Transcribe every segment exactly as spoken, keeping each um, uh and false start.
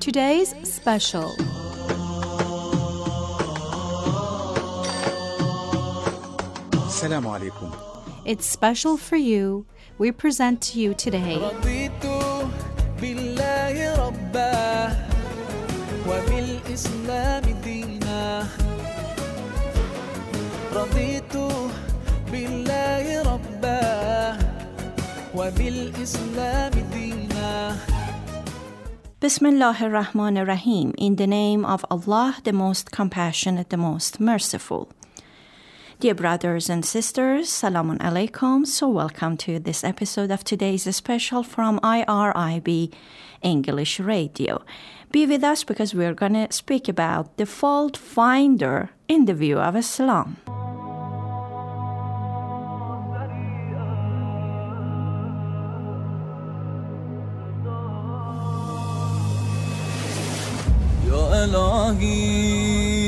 today's special. Assalamu alaikum. It's special for you. We present to you today رضيت بالله ربا وبالإسلام دينا رضيت بالله ربا وبالإسلام دينا Bismillah ar-Rahman ar-Rahim. In the name of Allah, the most compassionate, the most merciful. Dear brothers and sisters, Salamun Alaikum. So welcome to this episode of today's special from I R I B English Radio. Be with us because we're going to speak about the fault finder in the view of Islam. يا إلهي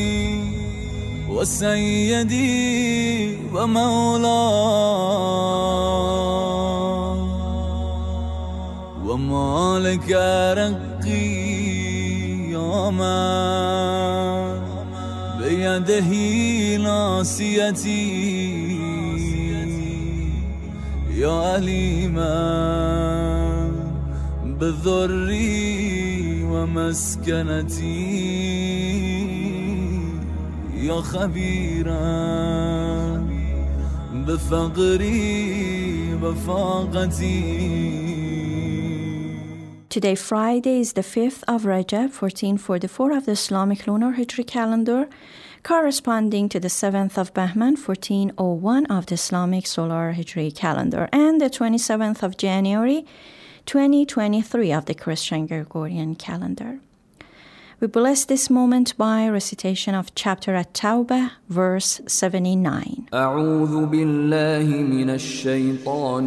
وسيدي ومولاي وما لك رقي يا من بيده ناصيتي يا أليما بالضر ومسكنتي يا خبيرا بفقري وفاقتي. Today, Friday, is the fifth of Rajab, fourteen forty-four of the Islamic lunar Hijri calendar, corresponding to the seventh of Bahman, fourteen oh one of the Islamic solar Hijri calendar, and the twenty-seventh of January, twenty twenty-three of the Christian Gregorian calendar. We bless this moment by recitation of chapter At-Tawbah, verse seventy-nine. أعوذ بالله من الشيطان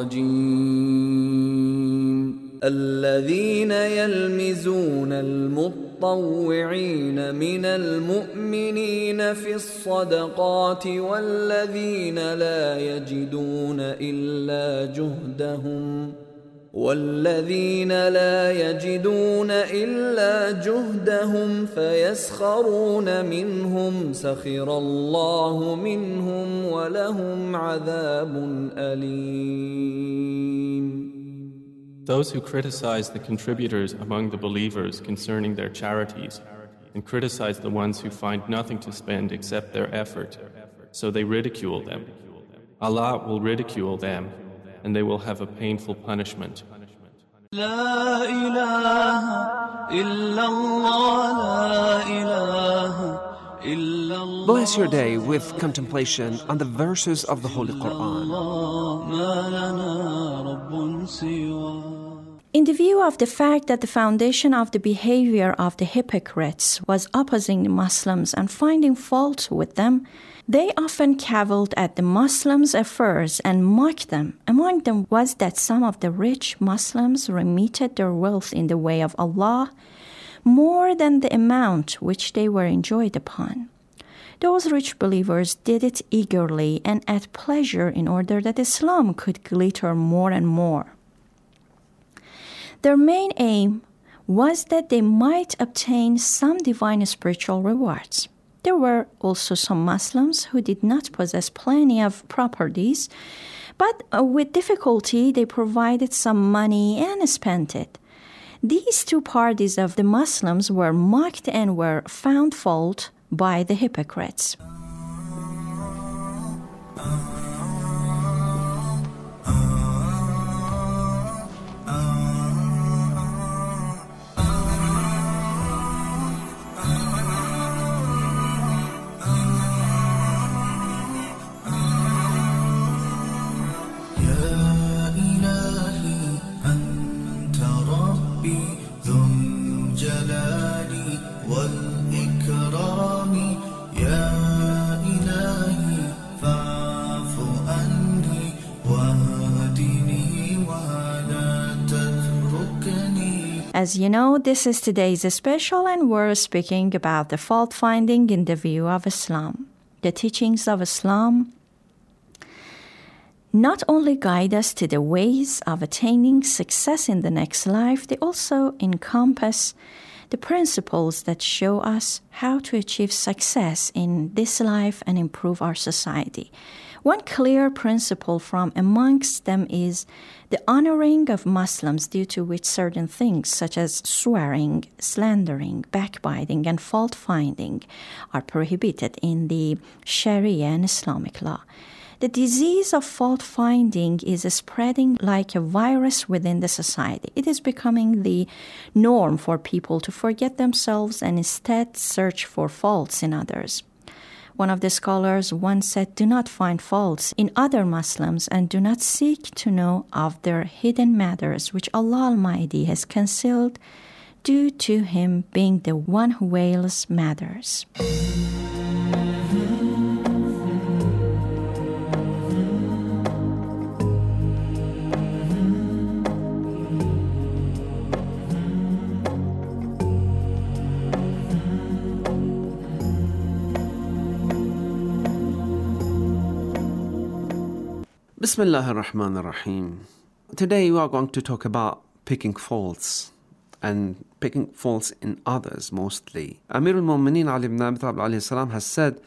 الرجيم الذين يلمزون المطوعين من المؤمنين في الصدقات والذين لا يجدون إلا جهدهم والذين لا يجدون إلا جهدهم فيسخرون منهم سخر الله منهم ولهم عذاب أليم. Those who criticize the contributors among the believers concerning their charities and criticize the ones who find nothing to spend except their effort, so they ridicule them. Allah will ridicule them, and they will have a painful punishment. لا إله إلا الله لا إله إلا الله. Bless your day with contemplation on the verses of the Holy Quran. ما لنا رب سواه. In the view of the fact that the foundation of the behavior of the hypocrites was opposing the Muslims and finding fault with them, they often cavilled at the Muslims' affairs and mocked them. Among them was that some of the rich Muslims remitted their wealth in the way of Allah more than the amount which they were enjoyed upon. Those rich believers did it eagerly and at pleasure in order that Islam could glitter more and more. Their main aim was that they might obtain some divine spiritual rewards. There were also some Muslims who did not possess plenty of properties, but uh, with difficulty they provided some money and spent it. These two parties of the Muslims were mocked and were found fault by the hypocrites. As you know, this is today's special, and we're speaking about the fault-finding in the view of Islam. The teachings of Islam not only guide us to the ways of attaining success in the next life, they also encompass the principles that show us how to achieve success in this life and improve our society. One clear principle from amongst them is the honoring of Muslims, due to which certain things such as swearing, slandering, backbiting, and fault-finding are prohibited in the Sharia and Islamic law. The disease of fault-finding is spreading like a virus within the society. It is becoming the norm for people to forget themselves and instead search for faults in others. One of the scholars once said, "Do not find faults in other Muslims and do not seek to know of their hidden matters, which Allah Almighty has concealed, due to Him being the one who veils matters." Bismillah ar-Rahman ar-Rahim. Today we are going to talk about picking faults and picking faults in others mostly. Amir al-Mu'mineen Ali ibn Abi Talib alayhi salam has said,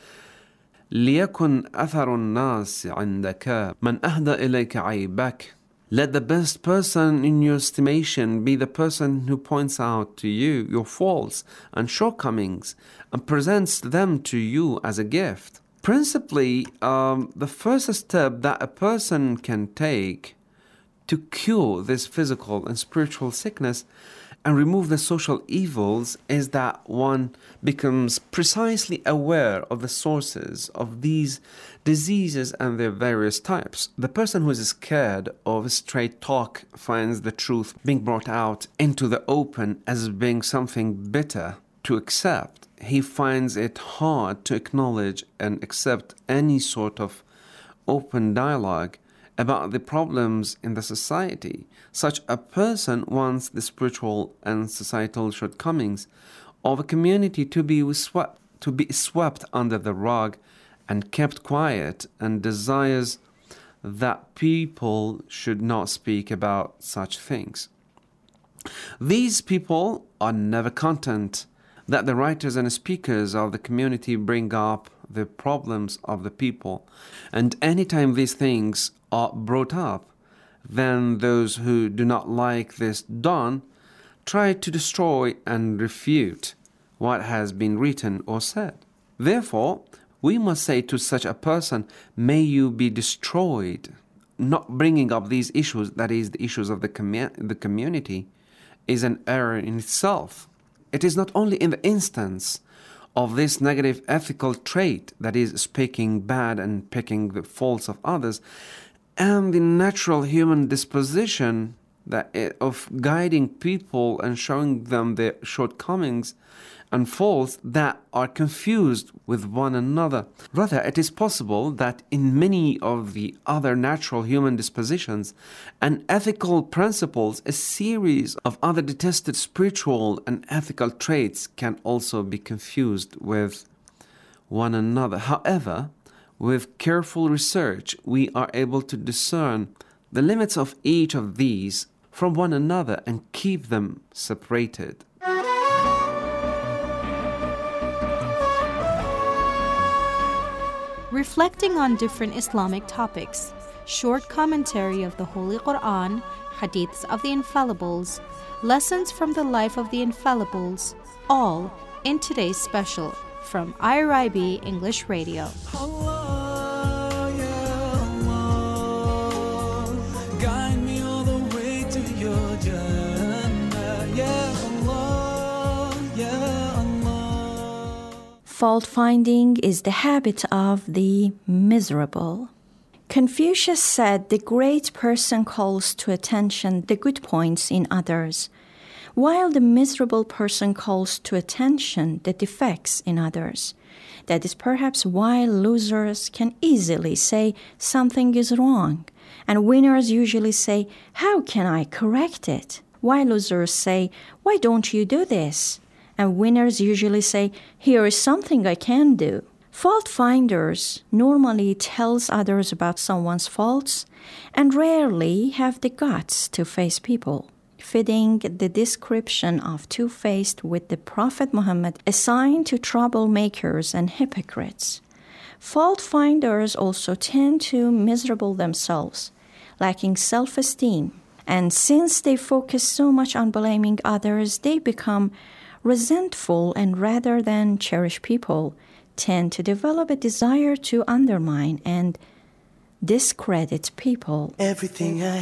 لِيَكُنْ أَثَرُ النَّاسِ عِنْدَكَ مَنْ أَهْدَى إِلَيْكَ عَيْبَكَ. Let the best person in your estimation be the person who points out to you your faults and shortcomings and presents them to you as a gift. Principally, um, the first step that a person can take to cure this physical and spiritual sickness and remove the social evils is that one becomes precisely aware of the sources of these diseases and their various types. The person who is scared of straight talk finds the truth being brought out into the open as being something bitter to accept. He finds it hard to acknowledge and accept any sort of open dialogue about the problems in the society. Such a person wants the spiritual and societal shortcomings of a community to be swept, to be swept under the rug and kept quiet, and desires that people should not speak about such things. These people are never content that the writers and speakers of the community bring up the problems of the people. And anytime these things are brought up, then those who do not like this done try to destroy and refute what has been written or said. Therefore, we must say to such a person, may you be destroyed. Not bringing up these issues, that is the issues of the, commu- the community, is an error in itself. It is not only in the instance of this negative ethical trait, that is speaking bad and picking the faults of others, and the natural human disposition that it, of guiding people and showing them their shortcomings and faults that are confused with one another. Rather, it is possible that in many of the other natural human dispositions and ethical principles, a series of other detested spiritual and ethical traits can also be confused with one another. However, with careful research, we are able to discern the limits of each of these from one another and keep them separated. Reflecting on different Islamic topics, short commentary of the Holy Quran, hadiths of the Infallibles, lessons from the life of the Infallibles, all in today's special from I R I B English Radio. Allah, ya Allah, guide me all the way to your Jannah, ya Allah, ya Allah. Fault-finding is the habit of the miserable. Confucius said the great person calls to attention the good points in others, while the miserable person calls to attention the defects in others. That is perhaps why losers can easily say something is wrong, and winners usually say, "How can I correct it?" While losers say, "Why don't you do this?" And winners usually say, "Here is something I can do." Fault finders normally tells others about someone's faults and rarely have the guts to face people. fitting the description of two-faced with the Prophet Muhammad assigned to troublemakers and hypocrites. Fault finders also tend to miserable themselves, lacking self-esteem, and since they focus so much on blaming others, they become resentful and rather than cherish people, tend to develop a desire to undermine and discredit people. Everything I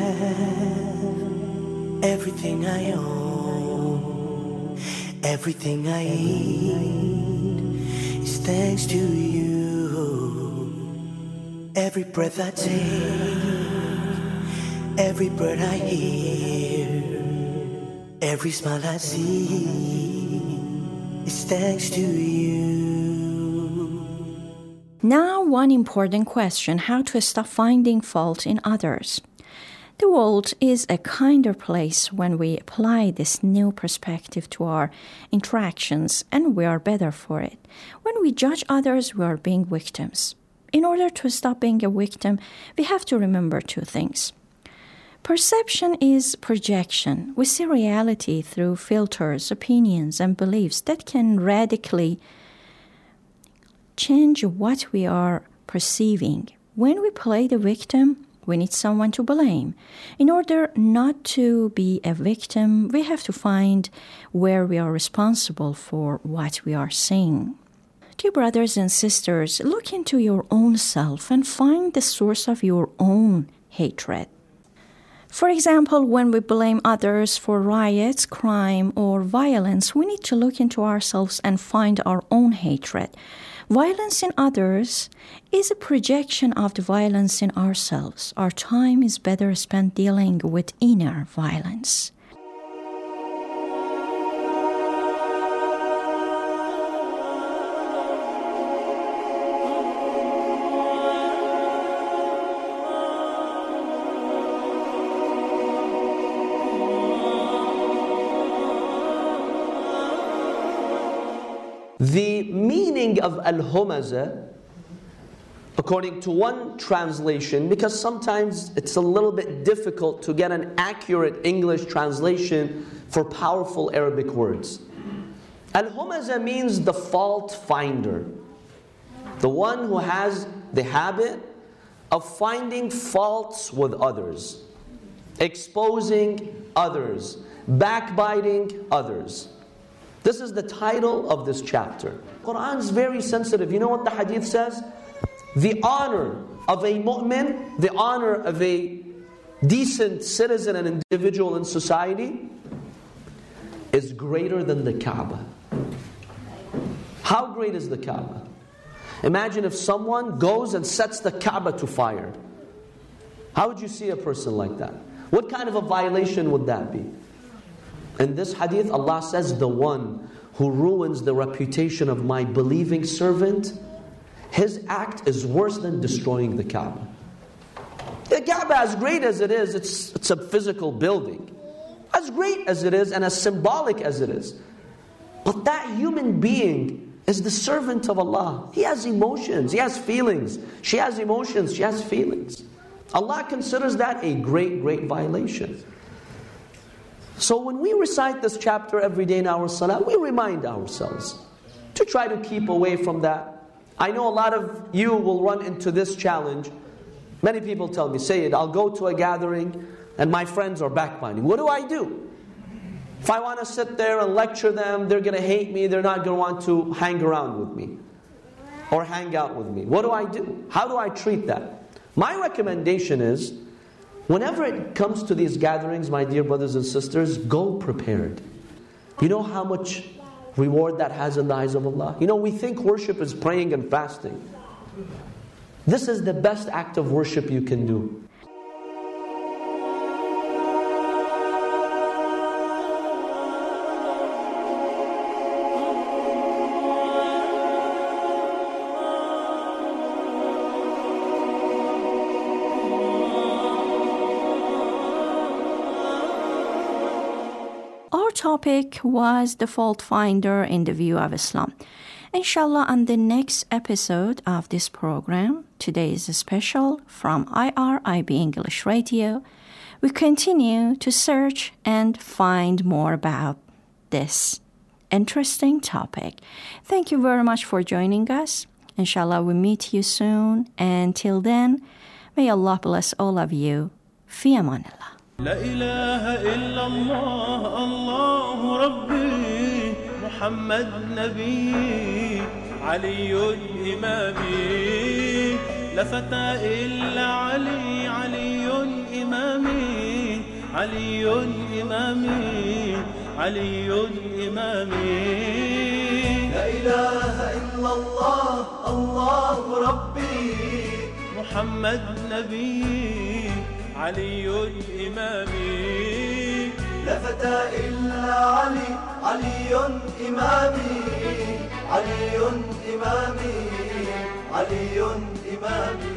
have, everything I own, everything I eat is thanks to you. Every breath I take, every bird I hear, every smile I see is thanks to you. Now, one important question: how to stop finding fault in others. The world is a kinder place when we apply this new perspective to our interactions, and we are better for it. When we judge others, we are being victims. In order to stop being a victim, we have to remember two things. Perception is projection. We see reality through filters, opinions, and beliefs that can radically change what we are perceiving. When we play the victim, we need someone to blame. In order not to be a victim, we have to find where we are responsible for what we are seeing. Dear brothers and sisters, look into your own self and find the source of your own hatred. For example, when we blame others for riots, crime, or violence, we need to look into ourselves and find our own hatred. Violence in others is a projection of the violence in ourselves. Our time is better spent dealing with inner violence. The meaning of al-humaza, according to one translation, because sometimes it's a little bit difficult to get an accurate English translation for powerful Arabic words. Al-humaza means the fault finder, the one who has the habit of finding faults with others, exposing others, backbiting others. This is the title of this chapter. The Quran is very sensitive. You know what the hadith says? The honor of a mu'min, the honor of a decent citizen and individual in society is greater than the Kaaba. How great is the Kaaba? Imagine if someone goes and sets the Kaaba to fire. How would you see a person like that? What kind of a violation would that be? In this hadith, Allah says, the one who ruins the reputation of my believing servant, his act is worse than destroying the Kaaba. The Kaaba, as great as it is, it's, it's a physical building. As great as it is and as symbolic as it is. But that human being is the servant of Allah. He has emotions, he has feelings. She has emotions, she has feelings. Allah considers that a great, great violation. So when we recite this chapter every day in our salah, we remind ourselves to try to keep away from that. I know a lot of you will run into this challenge. Many people tell me, Sayyid, I'll go to a gathering and my friends are backbiting. What do I do? If I want to sit there and lecture them, they're going to hate me, they're not going to want to hang around with me or hang out with me. What do I do? How do I treat that? My recommendation is, whenever it comes to these gatherings, my dear brothers and sisters, go prepared. You know how much reward that has in the eyes of Allah? You know, we think worship is praying and fasting. This is the best act of worship you can do. Topic was the fault finder in the view of Islam. Inshallah, on the next episode of this program, today is a special from I R I B English Radio, we continue to search and find more about this interesting topic. Thank you very much for joining us. Inshallah, we meet you soon. And till then, may Allah bless all of you. Fi amanillah. لا إله إلا الله الله ربي محمد نبي علي إمامي لا فتى إلا علي علي إمامي علي إمامي علي إمامي لا إله إلا الله الله ربي محمد نبي علي إمامي لا فتى إلا علي علي إمامي علي إمامي علي إمامي